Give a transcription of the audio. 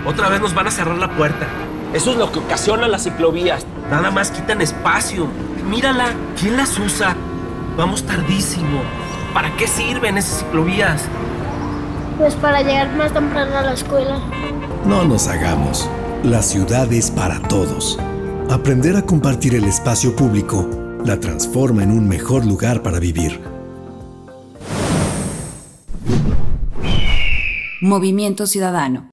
Otra vez nos van a cerrar la puerta. Eso es lo que ocasiona las ciclovías. Nada más quitan espacio. Mírala, ¿quién las usa? Vamos tardísimo. ¿Para qué sirven esas ciclovías? Pues para llegar más temprano a la escuela. No nos hagamos. La ciudad es para todos. Aprender a compartir el espacio público la transforma en un mejor lugar para vivir. Movimiento Ciudadano.